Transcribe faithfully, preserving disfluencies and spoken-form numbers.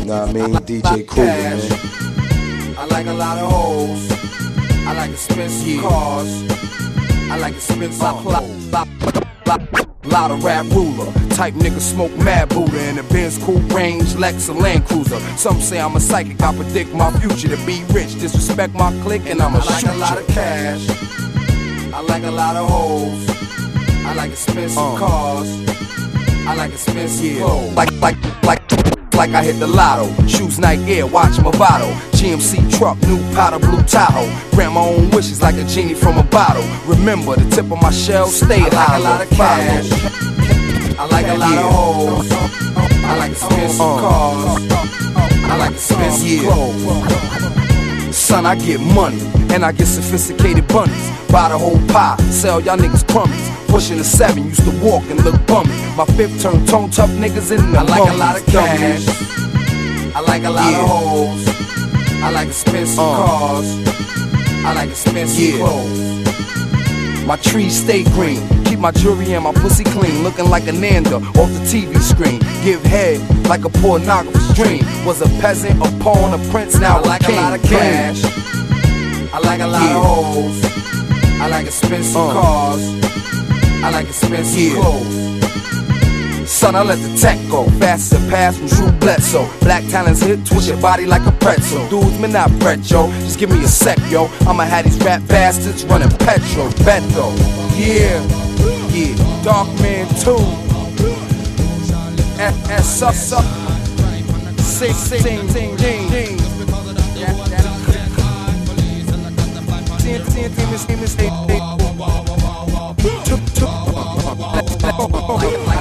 Nah, I mean D J Kruger, man. I like a lot of hoes. I like expensive yeah. cars. I like expensive uh, clothes. Lot of rap ruler, type nigga smoke mad Buddha in the Benz cool range, Lex and Land Cruiser. Some say I'm a psychic, I predict my future to be rich. Disrespect my clique and I'ma shoot you. I like a lot of cash. I like a lot of hoes. I like expensive uh. cars. I like expensive yeah. clothes. Like, like, like, like I hit the lotto. Shoes Nike Air, watch Movado. G M C truck, new powder blue Tahoe. Grant my own wishes like a genie from a bottle. Remember, the tip of my shell stay high. I like a lot of cash. I like a lot yeah. of hoes. I like expensive uh. cars. I like expensive yeah. clothes. Son, I get money and I get sophisticated bunnies. Buy the whole pie, sell y'all niggas crummies. Pushing the seven, used to walk and look bummy. My fifth turn tone tough niggas in the I like bummies. A lot of cash. I like a lot yeah. of hoes. I like expensive uh. cars. I like expensive yeah. clothes. My trees stay green. Keep my jewelry and my pussy clean. Looking like a Nanda off the T V screen. Give head like a pornographer's dream. Was a peasant, a pawn, a prince, now I like a, king. A lot of cash. I like a lot yeah. of hoes. I like expensive uh. cars. I like expensive yeah. clothes. Son, I let the tech go. Faster pass from True Bledsoe. Black talents hit, twist your body like a pretzel. Dudes, man, not Brett, yo. Just give me a sec, yo. I'ma have these rap bastards running petrol. Bento. Yeah. Yeah. Dark Man two. S S S up. Six, six, sing, sing, sing, sing. Ten, ten, ten, ten, ten, ten, ten.